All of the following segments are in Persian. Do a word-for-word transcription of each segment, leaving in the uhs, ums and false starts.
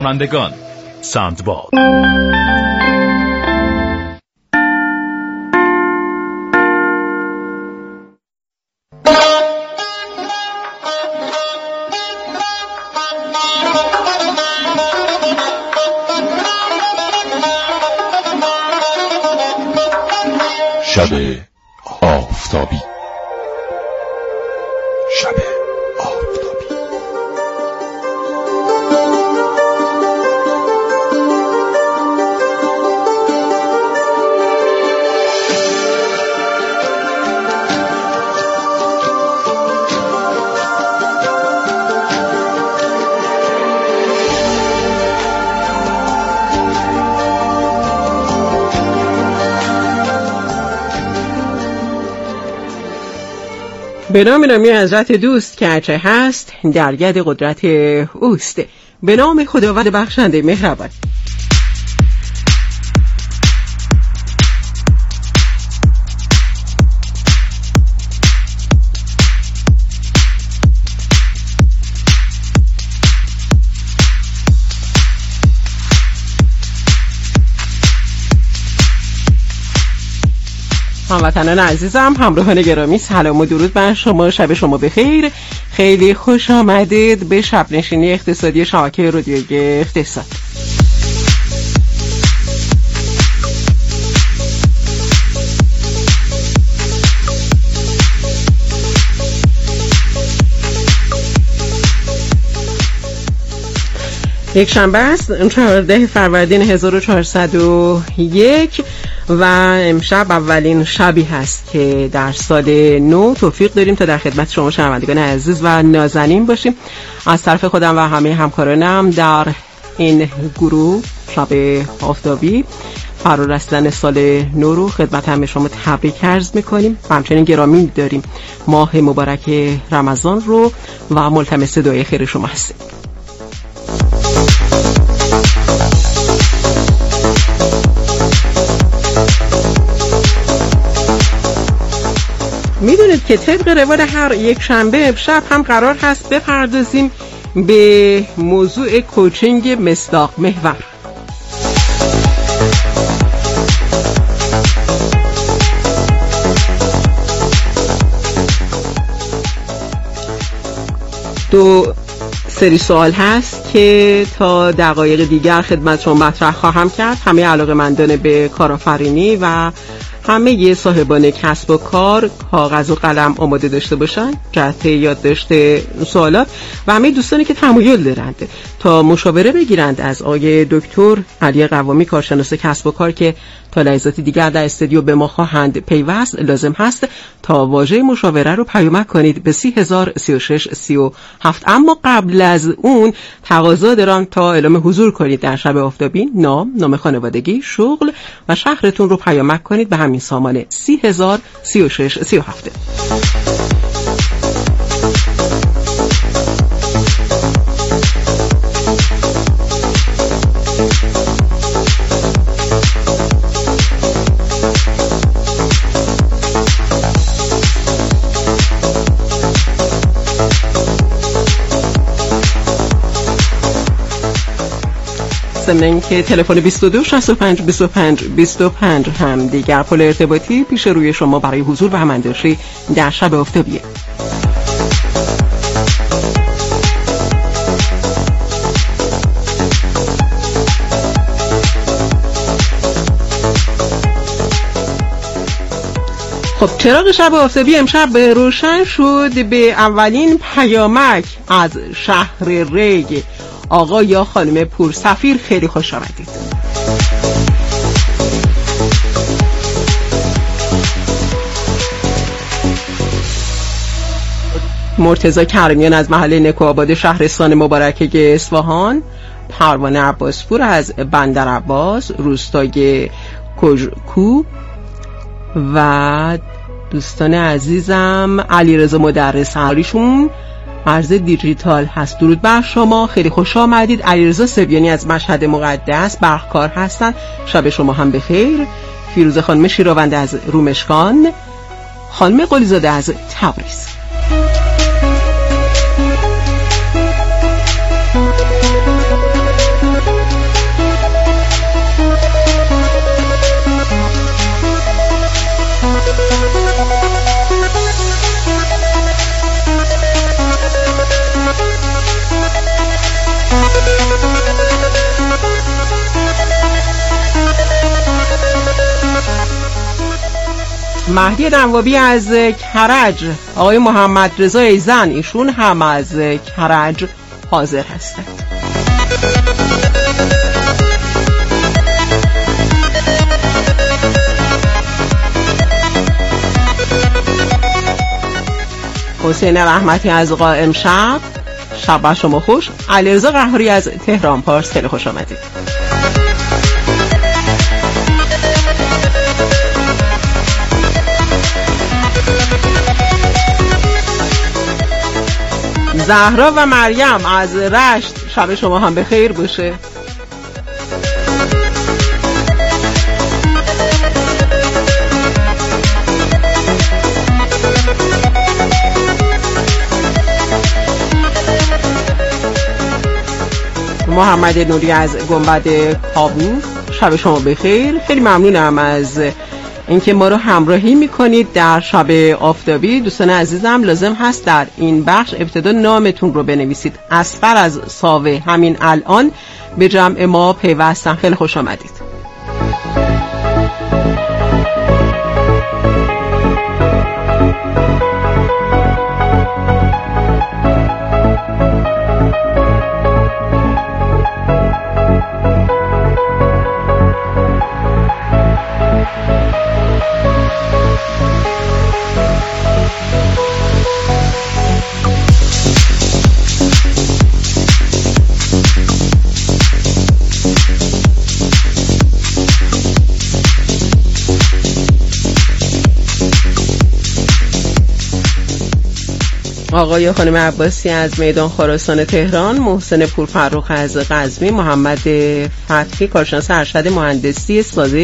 رانندگان ساندباد. شب آفتابی. شب آفتابی. به نام نامی حضرت دوست که هرچه هست در ید قدرت اوست. به نام خداوند بخشنده مهربان. هموطنان عزیزم، همراهان گرامی، سلام و درود بر شما. شب شما بخیر. خیلی خوش آمدید به شب نشینی اقتصادی شبکه رادیویی اقتصاد. یک شنبه است، چهاردهم فروردین هزار و چهارصد و یک و امشب اولین شبی هست که در سال نو توفیق داریم تا در خدمت شما شنوندگان عزیز و نازنین باشیم. از طرف خودم و همه همکارانم در این گروه شب آفتابی فرا رسیدن سال نو رو خدمت همه شما تبریک عرض میکنیم و همچنین گرامی داریم ماه مبارک رمضان رو و ملتمس دعای خیر شما هستیم. میدونید که طبق روال هر یک شنبه امشب هم قرار هست بپردازیم به موضوع کوچینگ مصداق محور. دو سری سوال هست که تا دقایق دیگر خدمت شما مطرح خواهم کرد. همه علاقه‌مندان به کارآفرینی و همه صاحبان کسب و کار کاغذ و قلم آماده داشته باشن جهت یادداشت سوالات و همه دوستانی که تمایل دارند تا مشاوره بگیرند از آقای دکتر علی قوامی کارشناس کسب و کار که تا لحظات دیگر در استودیو به ما خواهند پیوست، لازم هست تا واژه مشاوره رو پیامک کنید به سی هزار سی و شش سی و هفت. اما قبل از اون تقاضا دارم تا اعلام حضور کنید در شب آفتابی نام، نام خانوادگی، شغل و شهرتون رو پیامک کنید به همین سامان سی هزار سی و شش سی و هفت. ضمن که تلفن بیست و دو شصت و پنج بیست و پنج بیست و پنج هم دیگر پل ارتباطی پیش روی شما برای حضور و همانداشتی در شب آفتابیه. خب چراغ شب آفتابی امشب روشن شد به اولین پیامک از شهر ری. آقا یا خانم پورسفیر خیلی خوش آمدید. مرتضی کریمیان از محله نکوآباد شهرستان مبارکه اصفهان، پروانه عباسپور از بندر عباس روستای کوژکو و دوستان عزیزم علیرضا مدرس هریشون عرض دیجیتال هست. درود بر شما، خیلی خوش آمدید. علیرضا سبیانی از مشهد مقدس برقکار هستن، شب شما هم بخیر. فیروزه خانم شیراونده از رومشکان، خانم قلیزاده از تبریز. مهدی نوابی از کرج، آقای محمد رضا ایزن، ایشون هم از کرج حاضر هستند. حسین رحمتی از قائم شب، شب شما خوش. علیرضا قهاری از تهران پارس، خیلی خوش آمدید. زهرا و مریم از رشت، شب شما هم به خیر باشه. محمد نوری از گنبد کابوس، شب شما بخیر. خیلی ممنونم از اینکه ما رو همراهی میکنید در شب آفتابی. دوستان عزیزم، لازم هست در این بخش ابتدا نامتون رو بنویسید. اصفر از ساوه همین الان به جمع ما پیوستن. خیلی خوش آمدید. آقای خانم عباسی از میدان خراسان تهران، محسن پورفرخ از قزوین، محمد فتحی کارشناس ارشد مهندسی سازه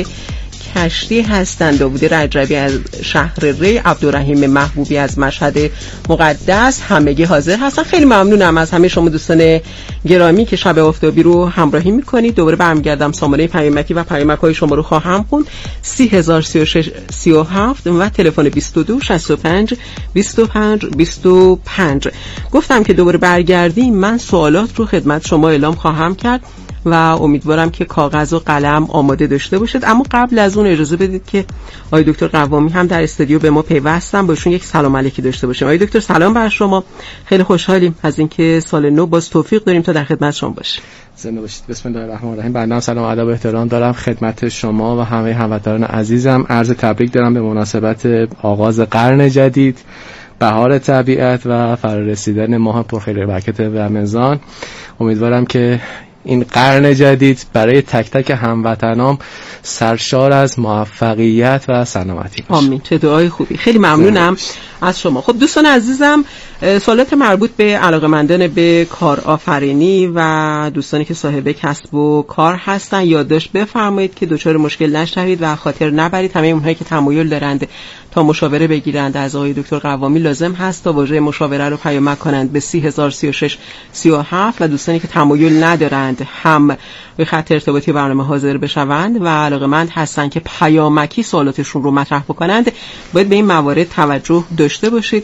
کشتی هستند، داوود رجبی از شهر ری، عبدالرحیم محبوبی از مشهد مقدس، همگی حاضر هستن. خیلی ممنونم از همه شما دوستان گرامی که شب آفتابی رو همراهی میکنید. دوباره برمیگردم سامانه پیامکی و پیامک‌های شما رو خواهم خوند. سی هزار سی و شش سی و هفت و تلفن بیست و دو شصت و پنج بیست و پنج بیست و پنج. گفتم که دوباره برگردیم، من سوالات رو خدمت شما اعلام خواهم کرد و امیدوارم که کاغذ و قلم آماده داشته باشید. اما قبل از اون اجازه بدید که آقای دکتر قوامی هم در استودیو به ما پیوستن، باشون یک سلام علیکی داشته باشیم. آقای دکتر سلام بر شما. خیلی خوشحالیم از اینکه سال نو باز توفیق داریم تا در خدمت شما باشیم. زنده باشید. بسم الله الرحمن الرحیم. بنده سلام و ادب و احترام دارم خدمت شما و همه هموطنان عزیزم. عرض تبریک دارم به مناسبت آغاز قرن جدید، بهار طبیعت و فرارسیدن ماه پرخیر و برکت رمضان. امیدوارم که این قرن جدید برای تک تک هموطنام سرشار از موفقیت و سلامتی باشه. آمین. چه دعای خوبی. خیلی ممنونم از شما. خب دوستان عزیزم، سوالات مربوط به علاقه‌مندان به کارآفرینی و دوستانی که صاحب کسب و کار هستن یادداشت بفرمایید که دچار مشکل نشوید و خاطر نبرید. همه اونهایی که تمایل دارند تا مشاوره بگیرند از آقای دکتر قوامی لازم هست تا واژه مشاوره رو پیامک کنند به سی هزار سی و شش سی و هفت و دوستانی که تمایل ندارند هم به خط ارتباطی برنامه حاضر بشوند و علاقه‌مند هستند که پیامکی سوالاتشون رو مطرح بکنند، باید به این موارد توجه داشته باشید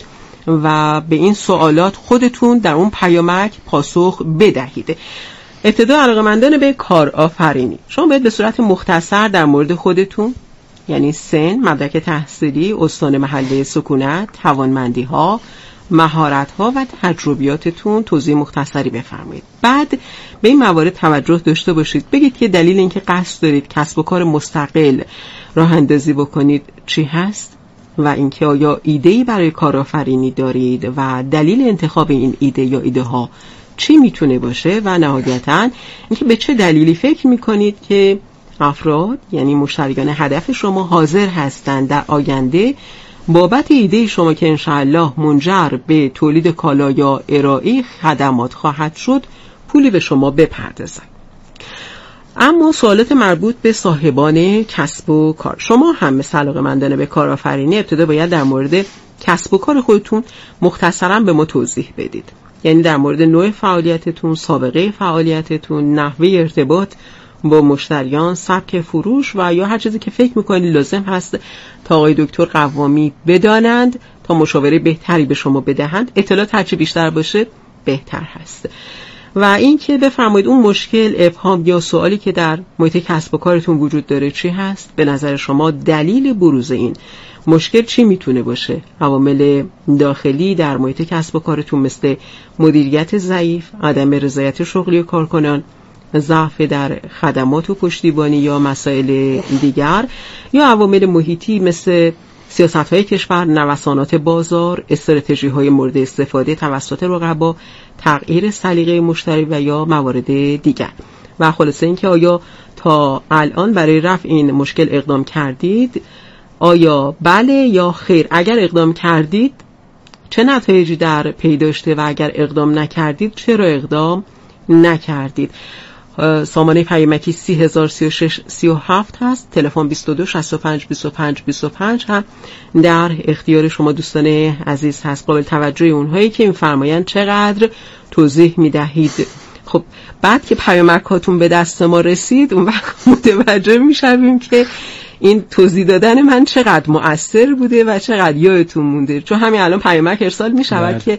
و به این سوالات خودتون در اون پیامک پاسخ بدهید. ابتدا علاقه‌مندان به کارآفرینی، شما باید به صورت مختصر در مورد خودتون، یعنی سن، مدرک تحصیلی، استان محله سکونت، توانمندی‌ها، مهارت‌ها و تجربیاتتون توضیح مختصری بفرمایید. بعد به این موارد توجه داشته باشید. بگید که دلیل اینکه قصد دارید کسب و کار مستقل راه اندازی بکنید چی هست و اینکه آیا ایده‌ای برای کارآفرینی دارید و دلیل انتخاب این ایده یا ایده ها چی میتونه باشه و نهایتاً اینکه به چه دلیلی فکر میکنید که افراد، یعنی مشتریان هدف شما، حاضر هستند در آینده بابت ایده شما که انشاءالله منجر به تولید کالا یا ارائه خدمات خواهد شد پولی به شما بپردازند. اما سوالات مربوط به صاحبان کسب و کار، شما هم مثل علاقه‌مندان به کارآفرینی ابتدا باید در مورد کسب و کار خودتون مختصراً به ما توضیح بدید. یعنی در مورد نوع فعالیتتون، سابقه فعالیتتون، نحوه ارتباط با مشتریان، سبک فروش و یا هر چیزی که فکر میکنید لازم هست تا آقای دکتر قوامی بدانند تا مشاوره بهتری به شما بدهند. اطلاعات هرچی بیشتر باشه بهتر هست. و این که بفرمایید اون مشکل، ابهام یا سوالی که در محیط کسب و کارتون وجود داره چی هست؟ به نظر شما دلیل بروز این مشکل چی میتونه باشه؟ عوامل داخلی در محیط کسب و کارتون مثل مدیریت ضعیف، عدم رضایت شغلی کارکنان، ضعف در خدمات و پشتیبانی یا مسائل دیگر، یا عوامل محیطی مثل سیاست‌های کشور، نوسانات بازار، استراتژی‌های مورد استفاده توسط رقبا، تغییر سلیقه مشتری و یا موارد دیگر. و خلاصه اینکه آیا تا الان برای رفع این مشکل اقدام کردید؟ آیا بله یا خیر؟ اگر اقدام کردید چه نتایجی در پی داشته و اگر اقدام نکردید چرا اقدام نکردید؟ سامانه پیامکی سی هزار سی و شش سی و هفت هست، تلفن بیست و دو شصت و پنج بیست و پنج بیست و پنج هم در اختیار شما دوستان عزیز هست. قابل توجه اونهایی که می‌فرمایند چقدر توضیح می‌دهید. خب بعد که پیامک هاتون به دست ما رسید اون وقت متوجه میشویم که این توضیح دادن من چقدر مؤثر بوده و چقدر یادتون مونده. چون همین الان پیامک ارسال میشود که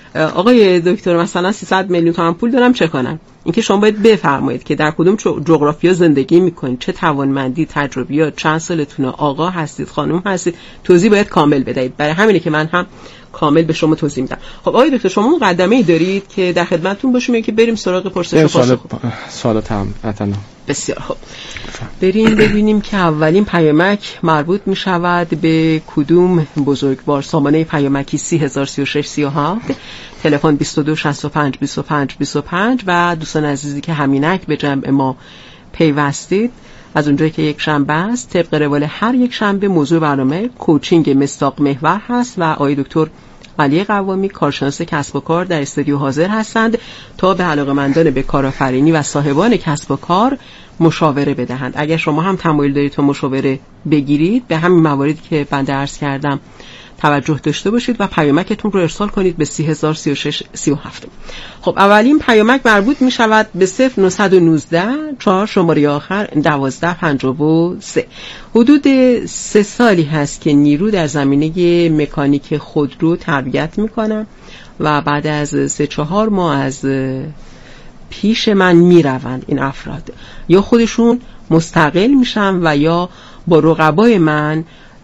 آقای دکتر مثلا سیصد میلیون تومان پول دارم چه کنم؟ اینکه شما باید بفرمایید که در کدوم جغرافیا زندگی میکنید، چه توانمندی، تجربیات، چند سالتونه، آقا هستید، خانم هستید، توضیح باید کامل بدهید. برای همینه که من هم کامل به شما توضیح میدم. خب آقای دکتر شما مقدمه‌ای دارید که در خدمتتون باشیم که بریم سراغ پرسش و پاسخ؟ سوال تام اتنا. بسیار خوب. بریم ببینیم که اولین پیامک مربوط می شود به کدوم بزرگوار. سامانه پیامکی سی هزار سی و شش سی و هفت، تلفن بیست و دو شصت و پنج بیست و پنج بیست و پنج و دوستان عزیزی که همینک به جمع ما پیوستید، از اونجایی که یک شنبه است طبق روال هر یک شنبه موضوع برنامه کوچینگ مصداق محور هست و آقای دکتر علی قوامی کارشناس کسب و کار در استودیو حاضر هستند تا به علاقه‌مندان به کارآفرینی و صاحبان کسب و کار مشاوره بدهند. اگر شما هم تمایل دارید تا مشاوره بگیرید به همین مواردی که بنده عرض کردم توجه داشته باشید و پیامکتون رو ارسال کنید به سی هزار سی و شش سی و هفت. خب اولین پیامک مربوط می شود به صفر نهصد و نوزده چهار شماره آخر دوازده پنجاه و سه. حدود سه سالی هست که نیرو در زمینه مکانیک خودرو تربیت می کنم و بعد از سه چهار ماه از پیش من می روند این افراد، یا خودشون مستقل میشن و یا با رقبای من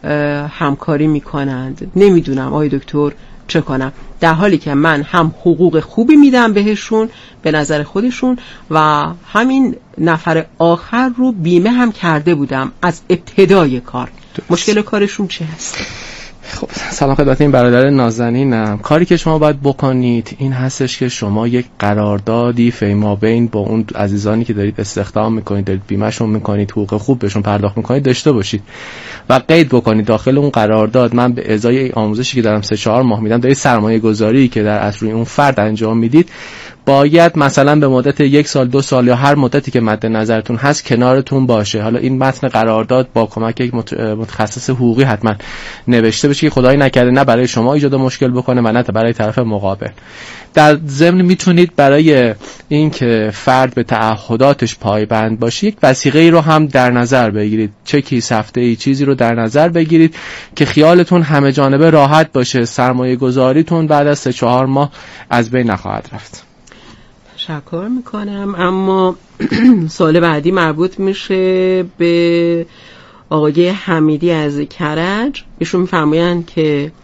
همکاری میکنند. نمیدونم آقای دکتر چه کنم، در حالی که من هم حقوق خوبی میدم بهشون به نظر خودشون و همین نفر آخر رو بیمه هم کرده بودم از ابتدای کار. مشکل کارشون چه هست؟ خب سلام خدمت این برادر نازنینم. کاری که شما باید بکنید این هستش که شما یک قراردادی فیما بین با اون عزیزانی که دارید استخدام میکنید، دارید بیمهشون میکنید، حقوق خوب بهشون پرداخت میکنید داشته باشید و قید بکنید داخل اون قرارداد من به ازای آموزشی که دارم سه چهار ماه میدم دارید سرمایه گذاری که در اصل روی اون فرد انجام میدید باید مثلا به مدت یک سال دو سال یا هر مدتی که مد نظرتون هست کنارتون باشه. حالا این متن قرارداد با کمک یک متخصص حقوقی حتما نوشته بشه که خدای نکرده نه برای شما ایجاد مشکل بکنه و نه برای طرف مقابل. در ضمن میتونید برای اینکه فرد به تعهداتش پایبند باشه یک وثیقه‌ای رو هم در نظر بگیرید، چکی هفته‌ای چیزی رو در نظر بگیرید که خیالتون همه جانبه راحت باشه، سرمایه گذاریتون بعد از سه چهار ماه از بین نخواهد رفت. تشکر میکنم. اما سوال بعدی مربوط میشه به آقای حمیدی از کرج. ایشون میفرمایند که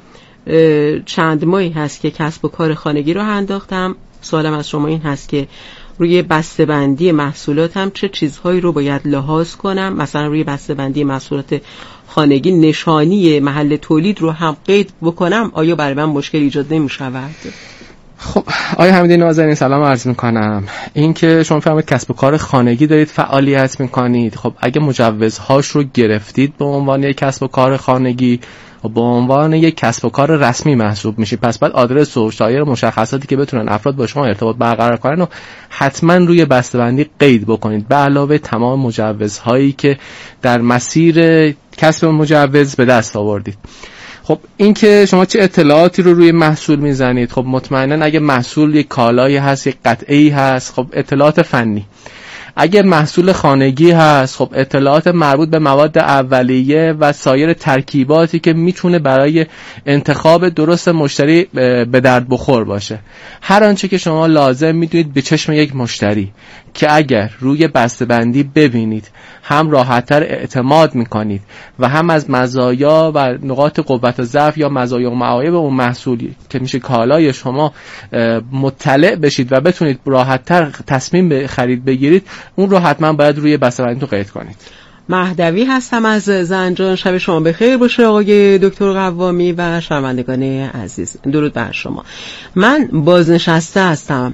چند ماهی هست که کسب و کار خانگی رو انداختم. سوالم از شما این هست که روی بسته‌بندی محصولاتم چه چیزهایی رو باید لحاظ کنم؟ مثلا روی بسته‌بندی محصولات خانگی نشانی محل تولید رو هم قید بکنم، آیا برای من مشکل ایجاد نمی‌شود؟ خب آقای حمیدی نازنین سلام عرض میکنم. این که شما فهمید کسب و کار خانگی دارید فعالیت میکنید، خب اگه مجوزهاش رو گرفتید به عنوان یک کسب و کار خانگی و به عنوان یک کسب و کار رسمی محسوب میشید، پس بعد آدرس و سایر مشخصاتی که بتونن افراد با شما ارتباط برقرار کنن و حتما روی بسته‌بندی قید بکنید به علاوه تمام مجوزهایی که در مسیر کسب مجوز به دست آوردید. خب این که شما چه اطلاعاتی رو روی محصول میزنید، خب مطمئنا اگه محصول یک کالایی هست یک قطعه‌ای هست، خب اطلاعات فنی. اگر محصول خانگی هست، خب اطلاعات مربوط به مواد اولیه و سایر ترکیباتی که میتونه برای انتخاب درست مشتری به درد بخور باشه. هر آنچه که شما لازم میدونید به چشم یک مشتری که اگر روی بسته‌بندی ببینید هم راحت‌تر اعتماد میکنید و هم از مزایا و نقاط قوت و ضعف یا مزایا و معایب اون محصولی که میشه کالای شما مطلع بشید و بتونید راحت‌تر تصمیم به خرید بگیرید، اون رو حتما باید روی بسته‌بندی تو قید کنید. مهدوی هستم از زنجان. شب شما بخیر باشه آقای دکتر قوامی و شنوندگان عزیز. درود بر شما. من بازنشسته هستم،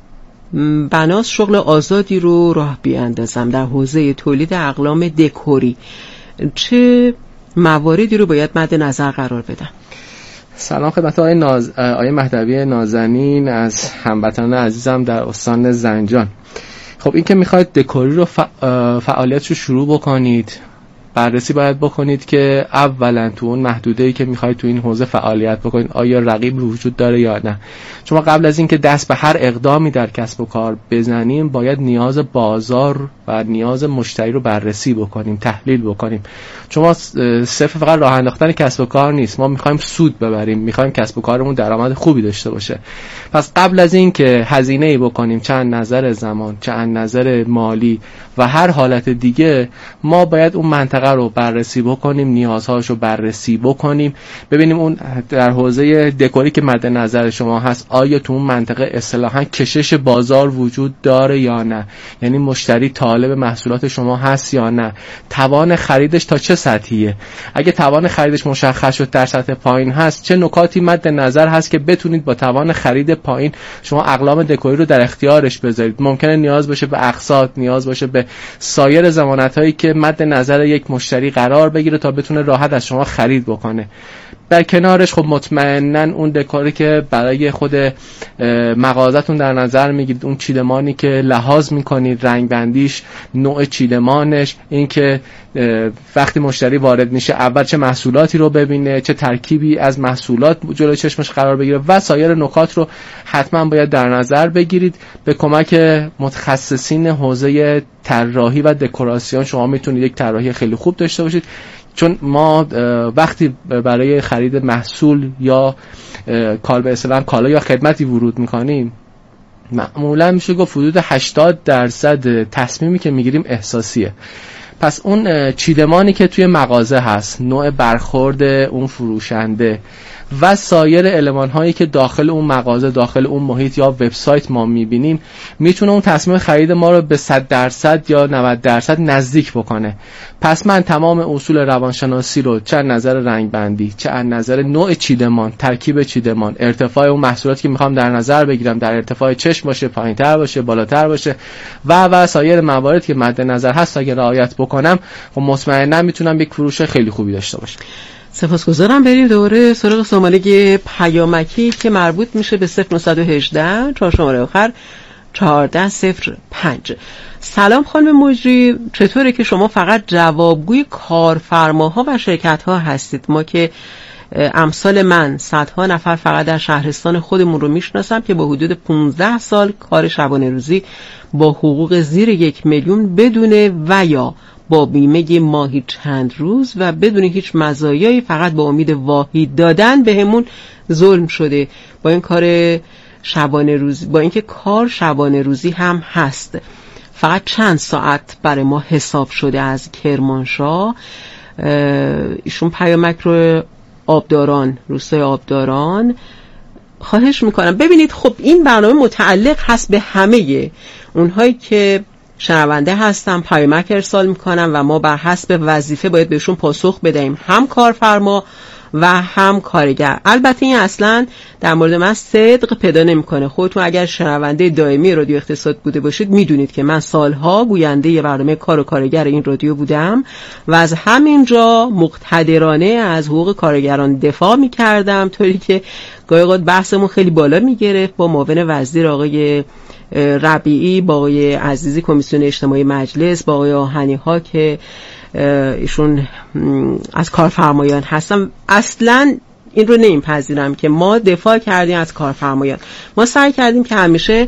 بناس شغل آزادی رو راه بیاندازم در حوزه تولید اقلام دکوری. چه مواردی رو باید مد نظر قرار بدم؟ سلام خدمت آقای ناز... آقای مهدوی نازنین از هموطنان عزیزم در استان زنجان. خب این که میخواید دکوری رو ف... فعالیت رو شروع بکنید، بررسی باید بکنید که اولا تو اون محدوده‌ای که میخواید تو این حوزه فعالیت بکنید آیا رقیب وجود داره یا نه. شما قبل از اینکه دست به هر اقدامی در کسب و کار بزنیم باید نیاز بازار و نیاز مشتری رو بررسی بکنیم، تحلیل بکنیم. شما صرف فقط راه انداختن کسب و کار نیست، ما میخوایم سود ببریم، میخوایم کسب و کارمون درآمد خوبی داشته باشه. پس قبل از اینکه هزینه‌ای بکنیم، چه از نظر زمان، چه از نظر مالی و هر حالت دیگه، ما باید اون منطقه رو بررسی بکنیم، نیازهاش رو بررسی بکنیم، ببینیم اون در حوزه دکوری که مد نظر شما هست آیا تو اون منطقه اصطلاحاً کشش بازار وجود داره یا نه، یعنی مشتری طالب محصولات شما هست یا نه، توان خریدش تا چه سطحیه. اگه توان خریدش مشخص شد در سطح پایین هست، چه نکاتی مد نظر هست که بتونید با توان خرید پایین شما اقلام دکوری رو در اختیارش بذارید. ممکنه نیاز باشه به اقساط، نیاز باشه به سایر ضمانت‌هایی که مد نظر یک مشتری قرار بگیره تا بتونه راحت از شما خرید بکنه. در کنارش خب مطمئناً اون دکوری که برای خود مغازتون در نظر میگیرید، اون چیدمانی که لحاظ میکنید، رنگ بندیش، نوع چیدمانش، این که وقتی مشتری وارد میشه اول چه محصولاتی رو ببینه، چه ترکیبی از محصولات جلوی چشمش قرار بگیره و سایر نکات رو حتما باید در نظر بگیرید. به کمک متخصصین حوزه طراحی و دکوراسیون شما میتونید یک طراحی خیلی خوب داشته باشید، چون ما وقتی برای خرید محصول یا کال به اصطلاح کالا یا خدمتی ورود میکنیم، معمولا میشه گفت حدود هشتاد درصد تصمیمی که میگیریم احساسیه. پس اون چیدمانی که توی مغازه هست، نوع برخورد اون فروشنده و سایر المان هایی که داخل اون مغازه، داخل اون محیط یا وبسایت ما میبینیم، میتونه اون تصمیم خرید ما رو به صد درصد یا نود درصد نزدیک بکنه. پس من تمام اصول روانشناسی رو چه از نظر رنگ بندی، چه از نظر نوع چیدمان، ترکیب چیدمان، ارتفاع اون محصولاتی که میخوام در نظر بگیرم، در ارتفاع چشم باشه، پایینتر باشه، بالاتر باشه و و سایر مواردی که مد نظر هست اگه رعایت بکنم، خب مطمئنا میتونم یک فروش خیلی خوبی داشته باشم. سپاسگزارم. بریم دوباره سراغ شماره پیامکی که مربوط میشه به صفر نه یک هشت چهار شماره آخر چهارده صفر پنج. سلام خانم مجری، چطوره که شما فقط جوابگوی کارفرماها و شرکت‌ها هستید؟ ما که امثال من صدها نفر فقط در شهرستان خودمون رو میشناسم که با حدود پانزده سال کار شبانه روزی با حقوق زیر یک میلیون بدون و یا با بیمه ماهی چند روز و بدون هیچ مزایایی، فقط با امید واحد دادن بهمون ظلم شده. با این کار شبانه روزی، با اینکه کار شبانه روزی هم هست، فقط چند ساعت برای ما حساب شده از کرمانشاه. ایشون پیامک رو آبداران، روستای آبداران. خواهش میکنم ببینید، خب این برنامه متعلق هست به همه اونهایی که شنونده هستن، پیامک ارسال میکنن و ما بر حسب وظیفه باید بهشون پاسخ بدهیم، هم کارفرما و هم کارگر. البته این اصلا در مورد من صدق پیدا نمیکنه. خودتون اگر شنونده دائمی رادیو اقتصاد بوده باشید میدونید که من سالها گوینده ی برنامه کار و کارگر این رادیو بودم و از همینجا مقتدرانه از حقوق کارگران دفاع میکردم، طوری که گاهی اوقات بحثمون خیلی بالا میگرفت با معاون وزیر آقای ربیعی، با آقای عزیزی کمیسیون اجتماعی مجلس، با آقای آهنی ها که ایشون از کارفرمایان هستن. اصلا این رو نمیپذیرم که ما دفاع کردیم از کارفرمایان. ما سعی کردیم که همیشه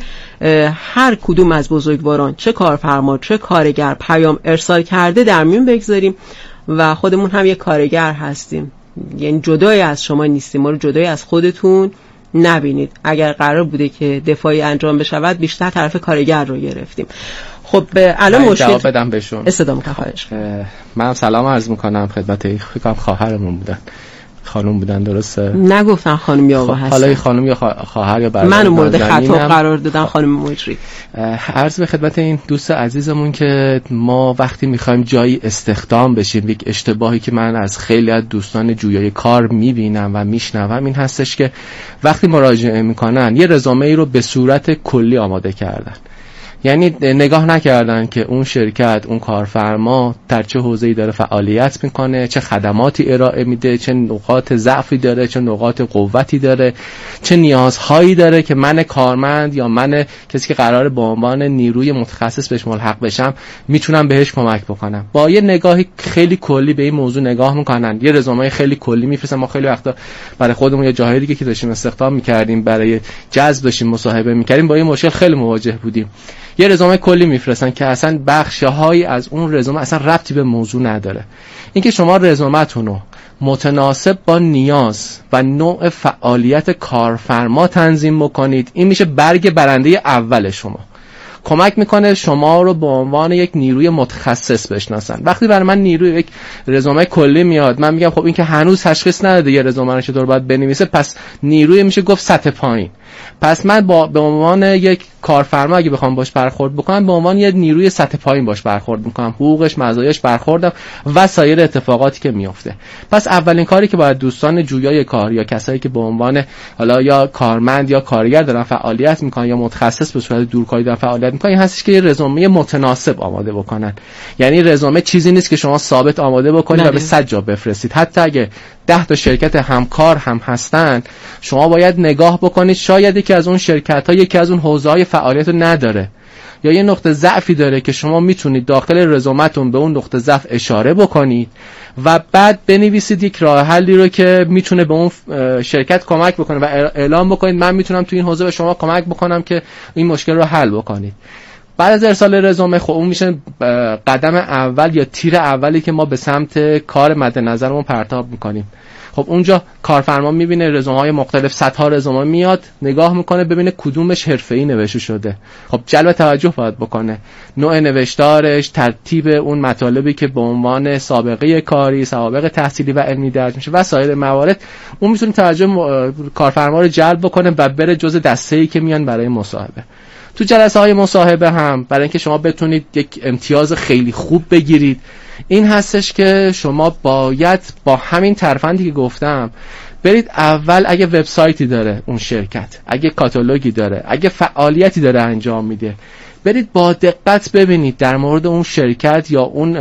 هر کدوم از بزرگواران، چه کارفرما چه کارگر، پیام ارسال کرده در میون بگذاریم و خودمون هم یک کارگر هستیم، یعنی جدای از شما نیستیم، ما رو جدای از خودتون نبینید. اگر قرار بوده که دفاعی انجام بشود بیشتر طرف کارگر رو گرفتیم. خب الان مشکل جواب بدم بهشون. استدام که خواهش من سلام عرض میکنم خدمت فکر خواهرمون بودن، خانم بودن، درسته؟ نگفتن خانم یا آقا هستن. حالا خانم یا خواهر یا برادر، من مورد خطاب قرار دادن خانم مجری. عرض به خدمت این دوست عزیزمون که ما وقتی میخوایم جایی استخدام بشیم، یک اشتباهی که من از خیلی از دوستان جویای کار میبینم و میشنوم این هستش که وقتی مراجعه میکنن یه رزومه ای رو به صورت کلی آماده کردن، یعنی نگاه نکردن که اون شرکت، اون کارفرما در چه حوزه‌ای داره فعالیت میکنه، چه خدماتی ارائه میده، چه نقاط ضعفی داره، چه نقاط قوتی داره، چه نیازهایی داره که من کارمند یا من کسی که قراره به عنوان نیروی متخصص بهش ملحق بشم میتونم بهش کمک بکنم. با یه نگاهی خیلی کلی به این موضوع نگاه میکنن، یه رزومه خیلی کلی میفرستن. ما خیلی وقتا برای خودمون یا جاهای دیگه که داشتیم استخدام میکردیم، برای جذب داشتیم مصاحبه میکردیم، با این مشکل خیلی مواجه بودیم. یه رزومه کلی میفرستن که اصلا بخش‌هایی از اون رزومه اصلا ربطی به موضوع نداره. اینکه شما رزومتون رو متناسب با نیاز و نوع فعالیت کارفرما تنظیم بکنید، این میشه برگ برنده اول شما. کمک میکنه شما رو به عنوان یک نیروی متخصص بشناسن. وقتی برای من نیروی یک رزومه کلی میاد، من میگم خب این که هنوز تشخیص نداده یه رزومه رو چطور باید بنویسه، پس نیروی میشه گفت سطح پایین. پس من با به عنوان یک کارفرما اگه بخوام باش برخورد بکنم، به عنوان یک نیروی سطح پایین باش برخورد میکنم، حقوقش، مزایاش برخوردم و سایر اتفاقاتی که میفته. پس اولین کاری که باید دوستان جویای کار یا کسایی که به عنوان حالا یا کارمند یا کارگر دارن فعالیت میکنن یا متخصص به صورت دورکاری دارن فعالیت میکنن، این هستش که یه رزومه متناسب آماده بکنن. یعنی رزومه چیزی نیست که شما ثابت آماده بکنید و به صد جا بفرستید. حتی اگه ده تا شرکت همکار هم هستن، شما باید نگاه بکنید شاید یکی از اون شرکت‌ها یکی از اون حوزه‌های فعالیت رو نداره یا یه نقطه ضعفی داره که شما میتونید داخل رزومتون به اون نقطه ضعف اشاره بکنید و بعد بنویسید یک راه حلی رو که میتونه به اون شرکت کمک بکنه و اعلام بکنید من میتونم تو این حوزه به شما کمک بکنم که این مشکل رو حل بکنید. بعد از ارسال رزومه خب اون میشه قدم اول یا تیر اولی که ما به سمت کار مد نظرمون پرتاب میکنیم. خب اونجا کارفرما میبینه رزومه‌های مختلف، صدها رزومه میاد، نگاه میکنه ببینه کدومش حرفه‌ای نوشته شده. خب جلب توجه باید بکنه، نوع نوشتارش، ترتیب اون مطالبی که به عنوان سابقه کاری، سوابق تحصیلی و علمی درج میشه و سایر موارد، اون میتونه توجه کارفرما رو جلب بکنه و بره جزء دسته‌ای که میان برای مصاحبه. تو جلسه های مصاحبه هم برای اینکه شما بتونید یک امتیاز خیلی خوب بگیرید، این هستش که شما باید با همین ترفندی که گفتم برید اول اگه وبسایتی داره اون شرکت، اگه کاتالوگی داره، اگه فعالیتی داره انجام میده، برید با دقت ببینید در مورد اون شرکت یا اون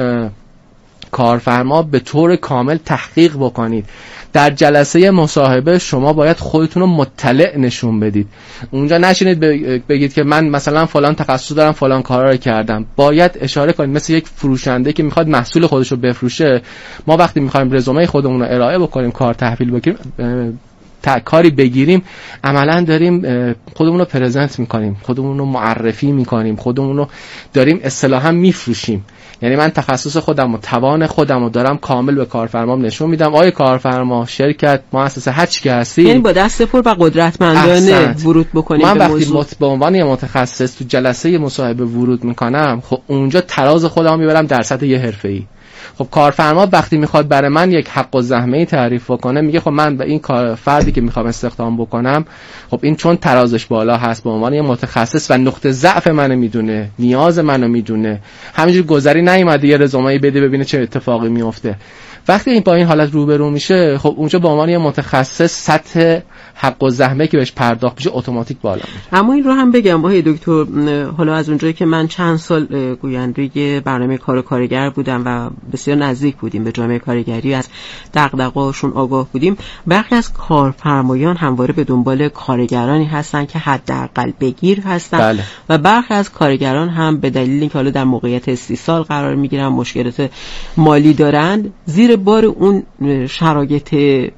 کارفرما به طور کامل تحقیق بکنید. در جلسه مصاحبه شما باید خودتون رو مطلع نشون بدید. اونجا نشینید بگید که من مثلا فلان تخصص دارم، فلان کارا رو کردم. باید اشاره کنید مثل یک فروشنده که میخواد محصول خودش رو بفروشه. ما وقتی میخوایم رزومه خودمون رو ارائه بکنیم، کار تحویل بگیریم، کاری بگیریم، عملا داریم خودمون رو پرزنت میکنیم، خودمون رو معرفی میکنیم، خودمون رو داریم اصطلاحا میفروشیم. یعنی من تخصص خودم و توان خودم رو دارم کامل به کارفرمام نشون میدم. آیا کارفرما، شرکت، مؤسسه، هر چی که هستی، یعنی با دست پر و قدرتمندانه ورود بکنیم. من وقتی مت... به عنوان یه متخصص تو جلسه مصاحبه ورود میکنم، خب اونجا تراز خودم میبرم در سطح یه حرفه‌ای. خب کارفرما وقتی میخواد برای من یک حق و زحمه‌ای تعریف بکنه، میگه خب من به این کار فردی که میخوام استخدام بکنم، خب این چون ترازش بالا هست به عنوان یه متخصص و نقطه ضعف منو میدونه، نیاز منو میدونه، همینجوری گذری نیومده یه رزومه بده ببینه چه اتفاقی میفته. وقتی این با این حالت روبرو میشه، خب اونجا به عنوان یه متخصص سطح حق و زحمه که بهش پرداخت میشه اتوماتیک بالا میره. اما این رو هم بگم آقای دکتر، حالا از اونجایی که من چند سال گوینده برنامه کار و کارگر بودم و بسیار نزدیک بودیم به جامعه کارگری، از دغدغه‌هاشون آگاه بودیم، برخی از کارفرمایان همواره به دنبال کارگرانی هستن که حداقل بگیر هستن. بله. و برخی از کارگران هم به دلیل اینکه حالا در موقعیت استیصال قرار میگیرن، مشکلات مالی دارن، زیر بار اون شرایط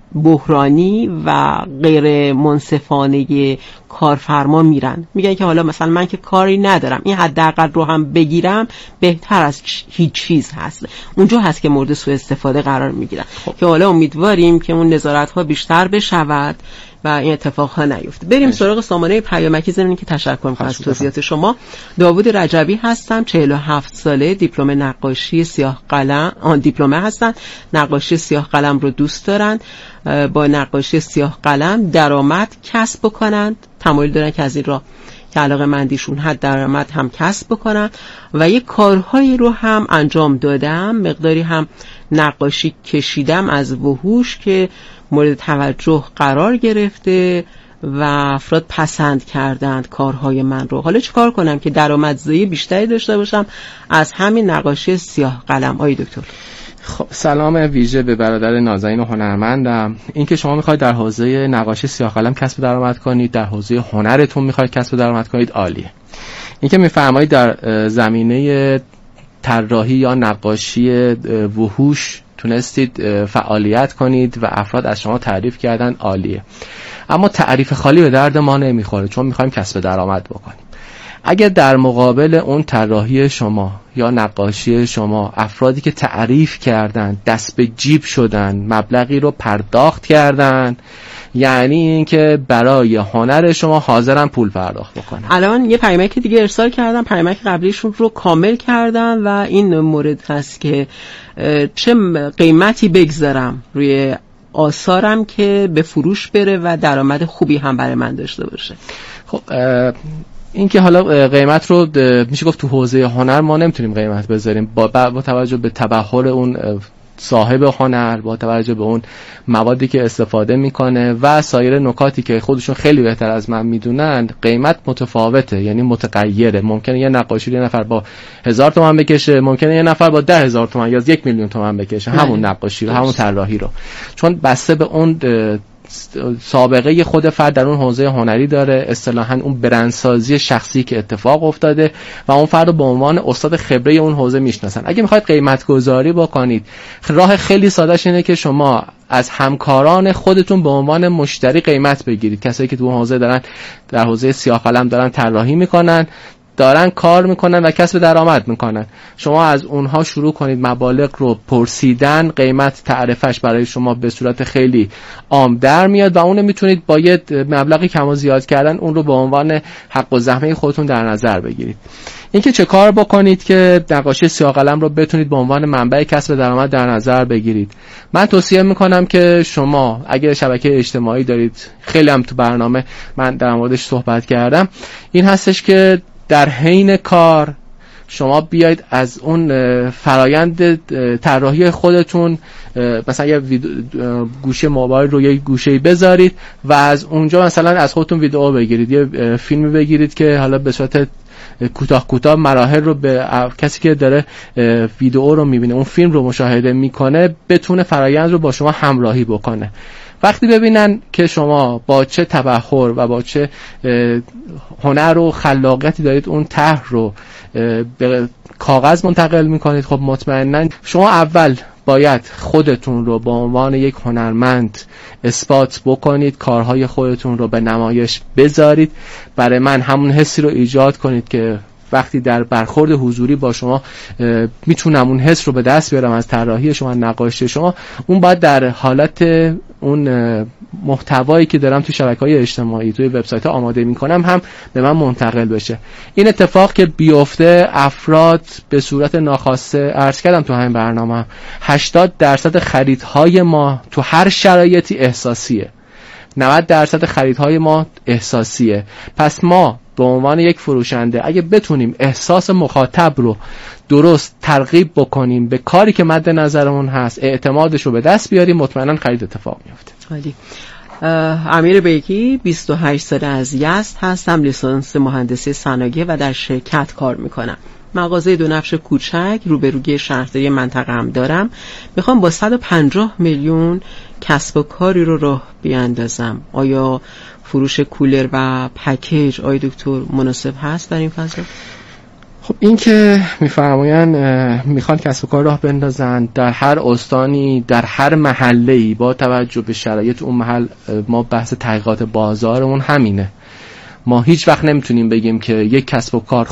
بحرانی و غیر منصفانه کارفرما میرن، میگن که حالا مثلا من که کاری ندارم، این حداقل رو هم بگیرم بهتر از هیچ چیز هست. اونجا هست که مورد سوء استفاده قرار میگیرن خب. که حالا امیدواریم که اون نظارت ها بیشتر بشود و این اتفاق ها نیفته. بریم سراغ سامانه پیامکی. ضمن که تشکر می‌کنم از توضیحات شما. داوود رجبی هستم، چهل و هفت ساله، دیپلم نقاشی سیاه قلم، آن دیپلمه هستن، نقاشی سیاه قلم رو دوست دارن، با نقاشی سیاه قلم درآمد کسب بکنند، تمایل دارن که از این راه که علاقه مندیشون حد درآمد هم کسب بکنن و یک کارهایی رو هم انجام دادم، مقداری هم نقاشی کشیدم از وحوش که مورد توجه قرار گرفته و افراد پسند کردند کارهای من رو. حالا چه کار کنم که درآمدزایی بیشتری داشته باشم از همین نقاشی سیاه قلم؟ آقای دکتر. خب سلام ویژه به برادر نازنین و هنرمندم. این که شما میخواید در حوزه نقاشی سیاه قلم کسب درآمد کنید، در حوزه هنرتون میخواید کسب درآمد کنید، عالیه. این که میفرمایید در زمینه طراحی یا نقاشی وحوش تونستید فعالیت کنید و افراد از شما تعریف کردن، عالیه. اما تعریف خالی به درد ما نمیخوره، چون میخوایم کسب درآمد بکنیم. اگر در مقابل اون طراحی شما یا نقاشی شما افرادی که تعریف کردن دست به جیب شدن، مبلغی رو پرداخت کردن، یعنی اینکه برای هنر شما حاضرن پول پرداخت بکنن. الان یه پیامک دیگه ارسال کردن، پیامک قبلیشون رو کامل کردن و این مورد هست که چه قیمتی بگذارم روی آثارم که به فروش بره و درآمد خوبی هم برای من داشته باشه. خب این که حالا قیمت رو میشه گفت تو حوزه هنر ما نمیتونیم قیمت بذاریم با, با توجه به تبحر اون صاحب هنر، با توجه به اون موادی که استفاده میکنه و سایر نکاتی که خودشون خیلی بهتر از من میدونن، قیمت متفاوته، یعنی متغیره. ممکنه یه نقاشی یه نفر با هزار تومان بکشه، ممکنه یه نفر با ده هزار تومان یا یک میلیون تومان بکشه همون نقاشی رو، همون طراحی رو، چون بسته به اون سابقه خود فرد در اون حوزه هنری داره، اصطلاحاً اون برندسازی شخصی که اتفاق افتاده و اون فرد رو به عنوان استاد خبره اون حوزه میشناسن. اگه میخواید قیمت گذاری بکنید، راه خیلی سادهش اینه که شما از همکاران خودتون به عنوان مشتری قیمت بگیرید. کسایی که تو حوزه دارن، در حوزه سیاه قلم دارن طراحی میکنن، دارن کار میکنن و کسب درآمد میکنن، شما از اونها شروع کنید مبالغ رو پرسیدن، قیمت تعرفش برای شما به صورت خیلی عام در میاد و اون میتونید با یه مبلغی کم و زیاد کردن اون رو به عنوان حق و زحمه خودتون در نظر بگیرید. اینکه چه کار بکنید که نقاشی سیاه قلم رو بتونید به عنوان منبع کسب درآمد در نظر بگیرید. من توصیه میکنم که شما اگر شبکه اجتماعی دارید، خیلی هم تو برنامه من در موردش صحبت کردم، این هستش که در حین کار شما بیاید از اون فرایند طراحی خودتون مثلا یه گوشه موبایل رو یه گوشه‌ای بذارید و از اونجا مثلا از خودتون ویدئو بگیرید، یه فیلمی بگیرید که حالا به صورت کوتاه کوتاه مراحل رو به کسی که داره ویدئو رو میبینه، اون فیلم رو مشاهده میکنه، بتونه فرایند رو با شما همراهی بکنه. وقتی ببینن که شما با چه تبحر و با چه هنر و خلاقیتی دارید اون طرح رو به کاغذ منتقل میکنید، خب مطمئنا شما اول باید خودتون رو به عنوان یک هنرمند اثبات بکنید، کارهای خودتون رو به نمایش بذارید. برای من همون حسی رو ایجاد کنید که وقتی در برخورد حضوری با شما میتونم اون حس رو به دست بیارم از طراحی شما، نقاشی شما. اون باید در حالت اون محتوایی که دارم تو شبکه‌های اجتماعی، توی وبسایت ها آماده میکنم هم به من منتقل بشه. این اتفاق که بیفته، افراد به صورت ناخواسته، عرض کردم تو همین برنامه، هشتاد درصد خریدهای ما تو هر شرایطی احساسیه، نود درصد خریدهای ما احساسیه. پس ما به عنوان یک فروشنده اگه بتونیم احساس مخاطب رو درست ترغیب بکنیم به کاری که مد نظرمون هست، اعتمادش رو به دست بیاریم، مطمئنا خرید اتفاق میفته. عالی. امیر بیگی، بیست و هشت ساله، از یزد هستم، لیسانس مهندسی صنایع و در شرکت کار میکنم. مغازه دو نفش کوچک روبروی شهرداری منطقه هم دارم. میخوام با صد و پنجاه میلیون کسب و کاری رو راه بیاندازم. آیا فروش کولر و پکیج آی دکتر مناسب هست در این فضا؟ خب این که میفرمایند میخوان کسب و کار راه بندازن در هر استانی، در هر محله‌ای، با توجه به شرایط اون محل. ما بحث تحقیقات بازارمون همینه. ما هیچ وقت نمیتونیم بگیم که یک کسب و کار